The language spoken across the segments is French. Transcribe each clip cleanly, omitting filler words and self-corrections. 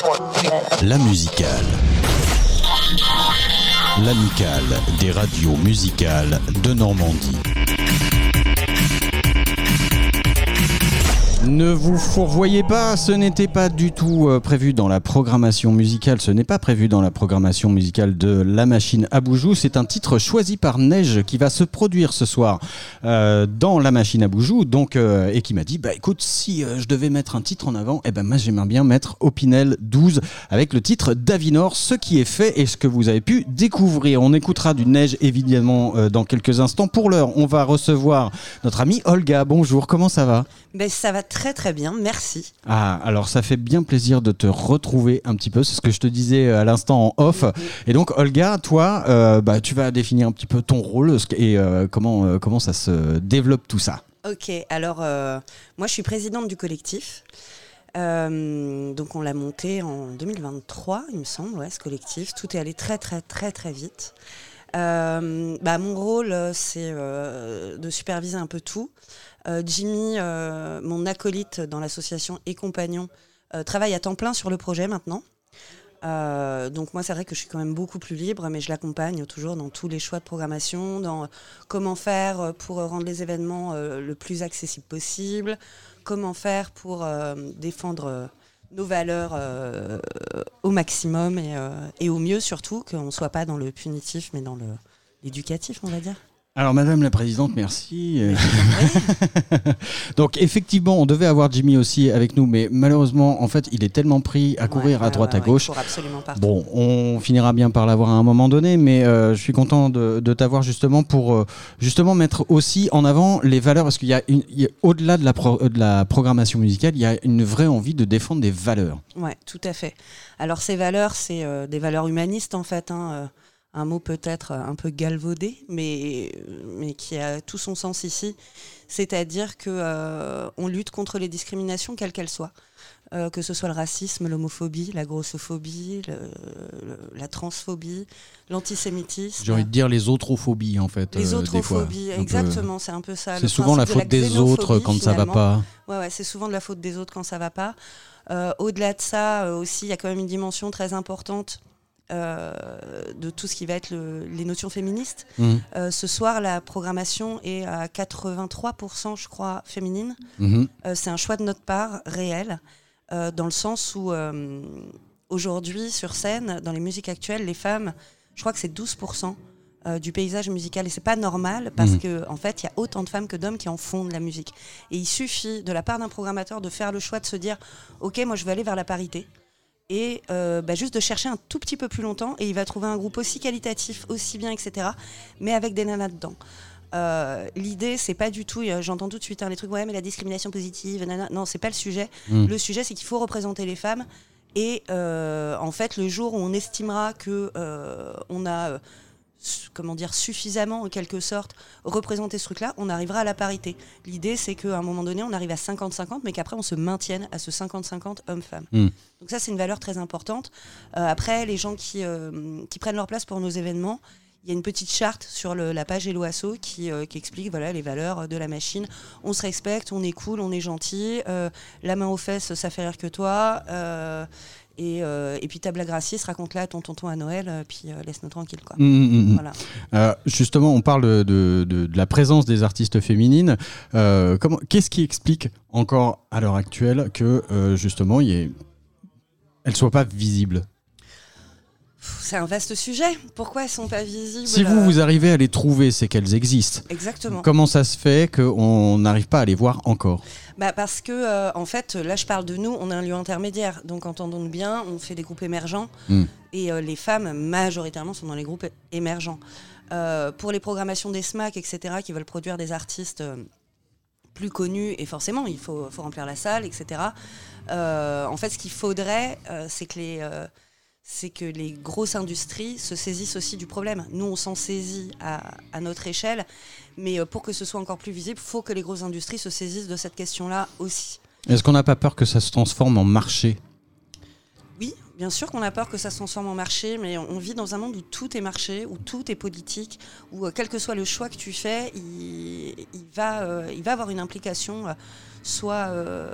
La musicale. L'amicale des radios musicales de Normandie. Ne vous fourvoyez pas, ce n'était pas du tout prévu dans la programmation musicale, ce n'est pas prévu dans la programmation musicale de La Machine à Boujou. C'est un titre choisi par Neige qui va se produire ce soir dans La Machine à Boujou, donc, et qui m'a dit, bah écoute, si je devais mettre un titre en avant, eh ben moi j'aimerais bien mettre Opinel 12 avec le titre Davinor, ce qui est fait et ce que vous avez pu découvrir. On écoutera du Neige évidemment dans quelques instants. Pour l'heure, on va recevoir notre amie Olga. Bonjour, comment ça va ? Ben, ça va très très bien, merci. Ah, alors ça fait bien plaisir de te retrouver un petit peu, c'est ce que je te disais à l'instant en off. Et donc Olga, toi, tu vas définir un petit peu ton rôle et comment ça se développe tout ça. Ok, alors moi je suis présidente du collectif. Donc on l'a monté en 2023, il me semble, ouais, ce collectif. Tout est allé très très très très vite. Mon rôle, c'est de superviser un peu tout. Jimmy, mon acolyte dans l'association et compagnon, travaille à temps plein sur le projet maintenant. Donc moi c'est vrai que je suis quand même beaucoup plus libre, mais je l'accompagne toujours dans tous les choix de programmation, dans comment faire pour rendre les événements le plus accessible possible, comment faire pour défendre nos valeurs au maximum et au mieux surtout, qu'on ne soit pas dans le punitif mais dans l'éducatif, on va dire. Alors Madame la Présidente, merci. Donc effectivement, on devait avoir Jimmy aussi avec nous, mais malheureusement, en fait, il est tellement pris à courir à droite, à gauche. Il court absolument partout. Bon, on finira bien par l'avoir à un moment donné, mais je suis content de t'avoir justement pour justement mettre aussi en avant les valeurs, parce qu'il y a, au-delà de la programmation musicale, il y a une vraie envie de défendre des valeurs. Ouais, tout à fait. Alors ces valeurs, c'est des valeurs humanistes en fait, un mot peut-être un peu galvaudé, mais qui a tout son sens ici. C'est-à-dire qu'on lutte contre les discriminations, quelles qu'elles soient. Que ce soit le racisme, l'homophobie, la grossophobie, la transphobie, l'antisémitisme. J'ai envie de dire les autrophobies, en fait. Les autrophobies, exactement, c'est un peu ça. C'est souvent la faute des autres quand ça va pas. Ouais, c'est souvent de la faute des autres quand ça va pas. Au-delà de ça, aussi, il y a quand même une dimension très importante de tout ce qui va être les notions féministes. Ce soir, la programmation est à 83%, je crois, féminine. C'est un choix de notre part réel, dans le sens où aujourd'hui, sur scène, dans les musiques actuelles, les femmes, je crois que c'est 12% du paysage musical. Et c'est pas normal parce que en fait, il y a autant de femmes que d'hommes qui en font de la musique. Et il suffit, de la part d'un programmateur, de faire le choix de se dire « Ok, moi, je vais aller vers la parité ». Et juste de chercher un tout petit peu plus longtemps et il va trouver un groupe aussi qualitatif, aussi bien, etc. mais avec des nanas dedans. L'idée, c'est pas du tout, j'entends tout de suite les trucs, ouais mais la discrimination positive, nana. Non, c'est pas le sujet. Le sujet, c'est qu'il faut représenter les femmes et en fait, le jour où on estimera que on a suffisamment en quelque sorte représenter ce truc-là, on arrivera à la parité. L'idée, c'est qu'à un moment donné, on arrive à 50-50, mais qu'après, on se maintienne à ce 50-50 hommes-femmes. Donc ça, c'est une valeur très importante. Après, les gens qui prennent leur place pour nos événements, il y a une petite charte sur la page Hello Asso qui explique les valeurs de la machine. On se respecte, on est cool, on est gentil, la main aux fesses, ça fait rire que toi. Et puis ta blague raciste, raconte-la à ton tonton à Noël, puis laisse-nous tranquille, quoi. Voilà. Justement, on parle de la présence des artistes féminines. Qu'est-ce qui explique encore à l'heure actuelle que justement elles ne soient pas visibles ? C'est un vaste sujet. Pourquoi elles sont pas visibles ? Si vous arrivez à les trouver, c'est qu'elles existent. Exactement. Comment ça se fait qu'on n'arrive pas à les voir encore ? Parce que, en fait, là, je parle de nous, on est un lieu intermédiaire. Donc, entendons-nous bien, on fait des groupes émergents. Et les femmes, majoritairement, sont dans les groupes émergents. Pour les programmations des SMAC, etc., qui veulent produire des artistes plus connus, et forcément, il faut remplir la salle, etc. En fait, ce qu'il faudrait, c'est que les grosses industries se saisissent aussi du problème. Nous, on s'en saisit à notre échelle, mais pour que ce soit encore plus visible, il faut que les grosses industries se saisissent de cette question-là aussi. Est-ce qu'on n'a pas peur que ça se transforme en marché ? Oui, Bien sûr qu'on a peur que ça se transforme en marché, mais on vit dans un monde où tout est marché, où tout est politique, où quel que soit le choix que tu fais, il va avoir une implication soit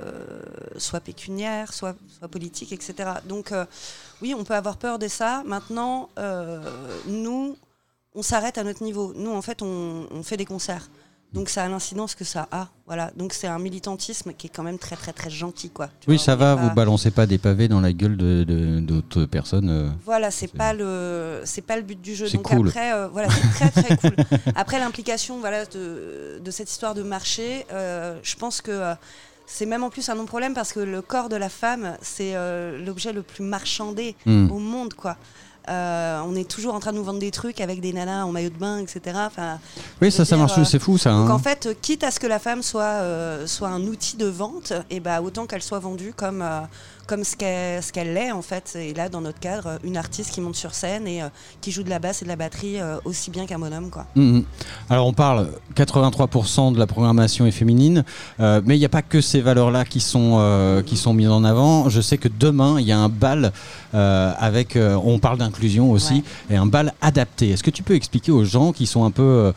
pécuniaire, soit politique, etc. Donc oui, on peut avoir peur de ça. Maintenant, nous, on s'arrête à notre niveau. Nous, en fait, on fait des concerts. Donc ça a l'incidence que ça a, voilà. Donc c'est un militantisme qui est quand même très très très gentil, quoi. Oui, ça va. Vous balancez pas des pavés dans la gueule d'autres personnes. Voilà, c'est pas le but du jeu. C'est donc cool. après, voilà, c'est très très cool. Après l'implication, voilà, de cette histoire de marché, je pense que c'est même en plus un non-problème parce que le corps de la femme, c'est l'objet le plus marchandé au monde, quoi. On est toujours en train de nous vendre des trucs avec des nanas en maillot de bain, etc. Enfin, oui, ça marche, c'est fou ça. Donc en fait, quitte à ce que la femme soit un outil de vente, et autant qu'elle soit vendue comme ce qu'elle l'est en fait. Et là, dans notre cadre, une artiste qui monte sur scène et qui joue de la basse et de la batterie aussi bien qu'un bonhomme, quoi. Alors on parle 83% de la programmation est féminine, mais il n'y a pas que ces valeurs-là qui sont mises en avant. Je sais que demain, il y a un bal avec, on parle d'inclusion aussi, et un bal adapté. Est-ce que tu peux expliquer aux gens qui sont un peu...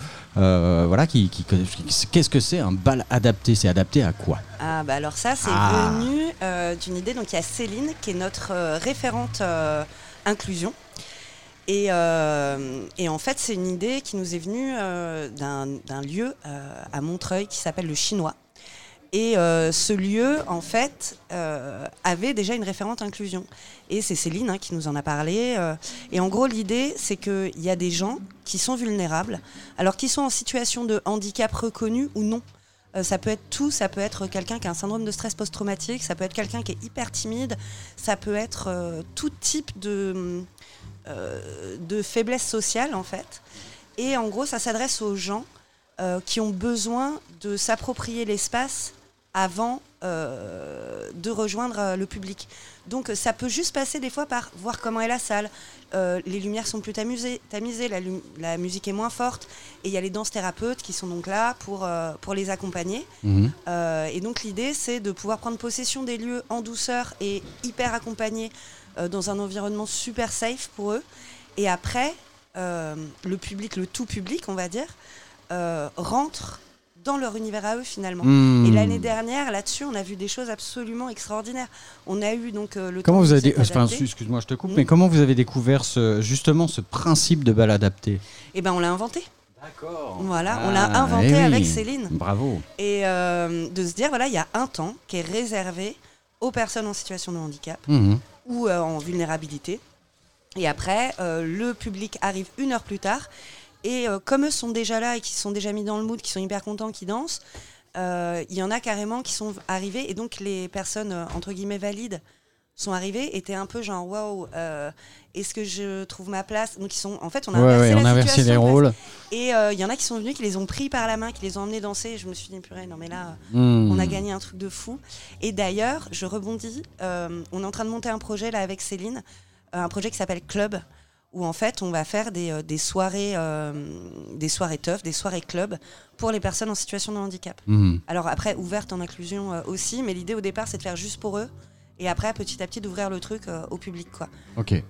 qu'est-ce que c'est un bal adapté? C'est adapté à quoi? Alors ça, c'est venu d'une idée. Donc il y a Céline qui est notre référente inclusion. Et en fait, c'est une idée qui nous est venue d'un lieu à Montreuil qui s'appelle le Chinois. Et ce lieu, en fait, avait déjà une référente inclusion. Et c'est Céline qui nous en a parlé. Et en gros, l'idée, c'est qu'il y a des gens qui sont vulnérables, alors qu'ils sont en situation de handicap reconnu ou non. Ça peut être tout, ça peut être quelqu'un qui a un syndrome de stress post-traumatique, ça peut être quelqu'un qui est hyper timide, ça peut être tout type de faiblesse sociale, en fait. Et en gros, ça s'adresse aux gens qui ont besoin de s'approprier l'espace avant de rejoindre le public. Donc ça peut juste passer des fois par voir comment est la salle, les lumières sont plus tamisées, la musique est moins forte, et il y a les danses thérapeutes qui sont donc là pour les accompagner. Et donc l'idée, c'est de pouvoir prendre possession des lieux en douceur et hyper accompagnés dans un environnement super safe pour eux. Et après, le public, le tout public, on va dire, rentre dans leur univers à eux finalement. Et l'année dernière, là-dessus, on a vu des choses absolument extraordinaires. On a eu donc le comment vous avez excuse-moi, je te coupe, mais comment vous avez découvert justement ce principe de bal adapté? On l'a inventé. D'accord. Voilà, on l'a inventé avec Céline. Bravo. Et de se dire, voilà, il y a un temps qui est réservé aux personnes en situation de handicap ou en vulnérabilité. Et après, le public arrive 1 heure plus tard. Et comme eux sont déjà là et qui sont déjà mis dans le mood, qui sont hyper contents, qui dansent, il y en a carrément qui sont arrivés. Et donc les personnes, entre guillemets, valides sont arrivées, étaient un peu genre, waouh, est-ce que je trouve ma place? Donc en fait, on a inversé les rôles. Et il y en a qui sont venus, qui les ont pris par la main, qui les ont emmenés danser. Et je me suis dit, purée, non mais là, on a gagné un truc de fou. Et d'ailleurs, je rebondis, on est en train de monter un projet là avec Céline, un projet qui s'appelle Club, où en fait on va faire des soirées teuf, des soirées club pour les personnes en situation de handicap. Alors après, ouvertes en inclusion aussi, mais l'idée au départ c'est de faire juste pour eux, et après petit à petit d'ouvrir le truc au public, quoi. Ok.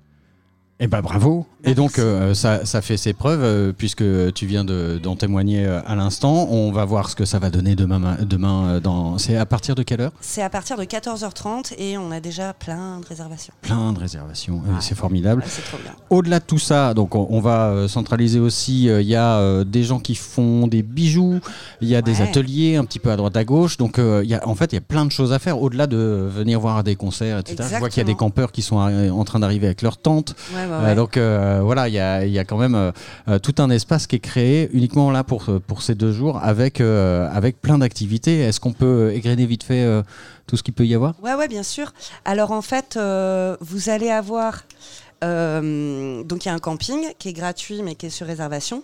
Eh ben bravo. Merci. Et donc ça fait ses preuves puisque tu viens d'en témoigner à l'instant. On va voir ce que ça va donner demain c'est à partir de quelle heure? C'est à partir de 14h30 et on a déjà plein de réservations. C'est formidable. Ouais, c'est trop bien. Au-delà de tout ça, donc on va centraliser aussi, il y a des gens qui font des bijoux, il y a des ateliers un petit peu à droite à gauche. Donc il y a plein de choses à faire au-delà de venir voir des concerts, etc. Exactement. Je vois qu'il y a des campeurs qui sont en train d'arriver avec leurs tentes. Donc voilà, il y a quand même tout un espace qui est créé uniquement là pour ces 2 jours avec plein d'activités. Est-ce qu'on peut égrener vite fait tout ce qu'il peut y avoir? Ouais, bien sûr. Alors en fait, vous allez avoir donc il y a un camping qui est gratuit mais qui est sur réservation.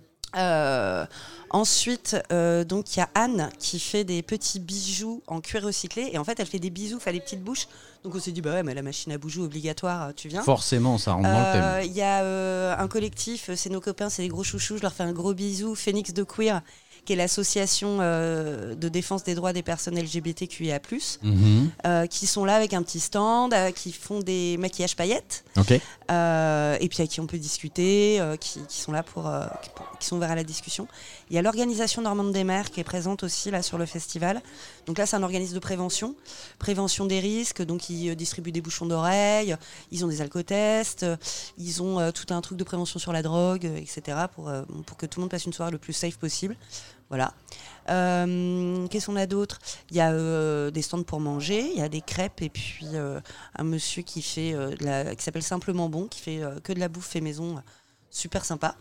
Ensuite, donc il y a Anne qui fait des petits bijoux en cuir recyclé, et en fait elle fait des bisous, fait des petites bouches. Donc on s'est dit mais la machine à bijoux obligatoire, tu viens. Forcément, ça rentre dans le thème. Il y a un collectif, c'est nos copains, c'est les gros chouchous, je leur fais un gros bisou, Phoenix de Queer, qui est l'association de défense des droits des personnes LGBTQIA+, qui sont là avec un petit stand, qui font des maquillages paillettes, et puis avec qui on peut discuter, qui sont là qui sont ouverts à la discussion. Il y a l'organisation Normande des Mers qui est présente aussi là sur le festival. Donc là, c'est un organisme de prévention des risques. Donc ils distribuent des bouchons d'oreilles, ils ont des alcotests, ils ont tout un truc de prévention sur la drogue, etc. pour que tout le monde passe une soirée le plus safe possible. Voilà. Qu'est-ce qu'on a d'autre ? Il y a des stands pour manger, il y a des crêpes et puis un monsieur qui fait qui s'appelle Simplement Bon, qui fait que de la bouffe fait maison, super sympa.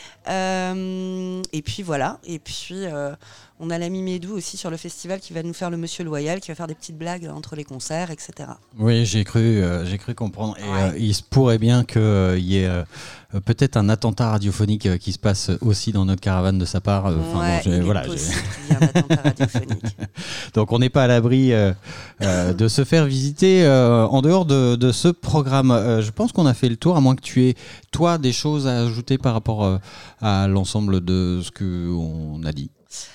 Et puis voilà. Et puis on a l'ami Médou aussi sur le festival qui va nous faire le Monsieur Loyal, qui va faire des petites blagues entre les concerts, etc. Oui, j'ai cru comprendre. Et il se pourrait bien qu'il y ait peut-être un attentat radiophonique qui se passe aussi dans notre caravane de sa part. Il est possible qu'il y ait un attentat radiophonique. Donc on n'est pas à l'abri de se faire visiter en dehors de ce programme. Je pense qu'on a fait le tour, à moins que tu aies, toi, des choses à ajouter par rapport à l'ensemble de ce qu'on a dit.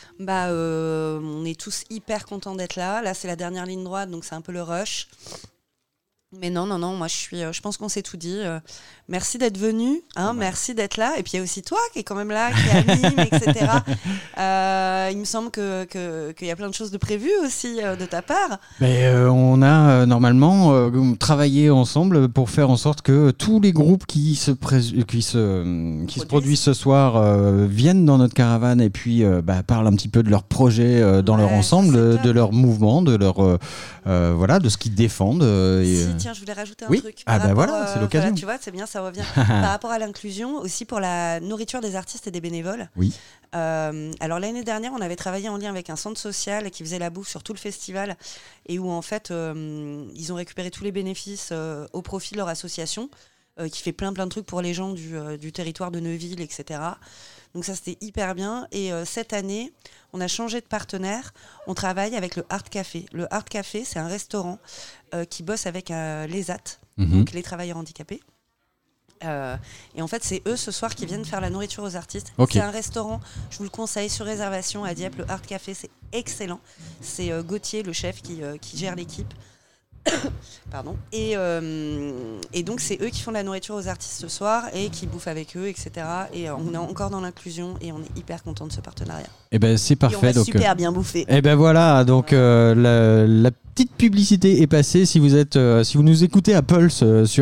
On est tous hyper contents d'être là. Là, c'est la dernière ligne droite, donc c'est un peu le rush. Mais non, moi je pense qu'on s'est tout dit. Merci d'être venu, merci d'être là. Et puis il y a aussi toi qui est quand même là, qui anime, etc. Il me semble qu'il y a plein de choses de prévues aussi de ta part. Mais on a normalement travaillé ensemble pour faire en sorte que tous les groupes qui se produisent ce soir viennent dans notre caravane et puis parlent un petit peu de leur projet dans leur ensemble, de leur mouvement, de leur de ce qu'ils défendent. Tiens, je voulais rajouter un truc. C'est l'occasion. Tu vois, c'est bien, ça revient. Par rapport à l'inclusion, aussi pour la nourriture des artistes et des bénévoles. Oui. Alors l'année dernière, on avait travaillé en lien avec un centre social qui faisait la bouffe sur tout le festival et où en fait, ils ont récupéré tous les bénéfices au profit de leur association qui fait plein de trucs pour les gens du territoire de Neuville, etc. Donc ça, c'était hyper bien. Et cette année, on a changé de partenaire. On travaille avec le Art Café. Le Art Café, c'est un restaurant qui bosse avec les AT, donc les travailleurs handicapés. Et en fait, c'est eux ce soir qui viennent faire la nourriture aux artistes. C'est un restaurant, je vous le conseille, sur réservation à Dieppe. Le Art Café, c'est excellent. C'est Gauthier, le chef, qui gère l'équipe. Pardon. Et donc c'est eux qui font de la nourriture aux artistes ce soir et qui bouffent avec eux, etc. Et on est encore dans l'inclusion et on est hyper content de ce partenariat. Et c'est parfait. Et on va super bien bouffer. Et voilà, donc la petite publicité est passée. Si vous nous écoutez à Pulse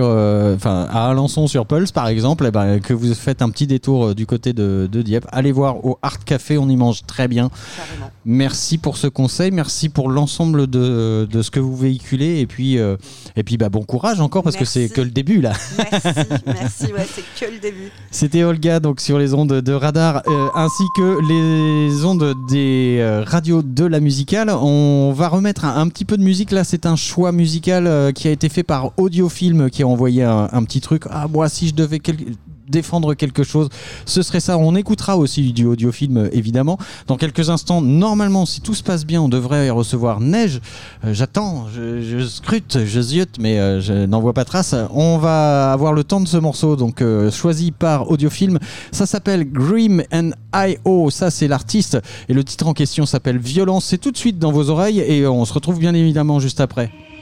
à Alençon sur Pulse par exemple, que vous faites un petit détour du côté de Dieppe, allez voir au Art Café, on y mange très bien. Carrément. Merci pour ce conseil, merci pour l'ensemble de ce que vous véhiculez et puis bon courage encore parce que c'est que le début là. Merci, c'est que le début. C'était Olga donc sur les ondes de Radar ainsi que les ondes des radios de la musicale. On va remettre un petit peu de musique là, c'est un choix musical qui a été fait par Audiofilm qui a envoyé un petit truc. Moi si je devais défendre quelque chose, ce serait ça. On écoutera aussi du Audiofilm évidemment. Dans quelques instants, normalement, si tout se passe bien, on devrait recevoir Neige. J'attends, je scrute, je ziote, mais je n'en vois pas trace. On va avoir le temps de ce morceau, donc choisi par Audiofilm. Ça s'appelle Grim and I.O. Ça, c'est l'artiste. Et le titre en question s'appelle Violence. C'est tout de suite dans vos oreilles et on se retrouve bien évidemment juste après.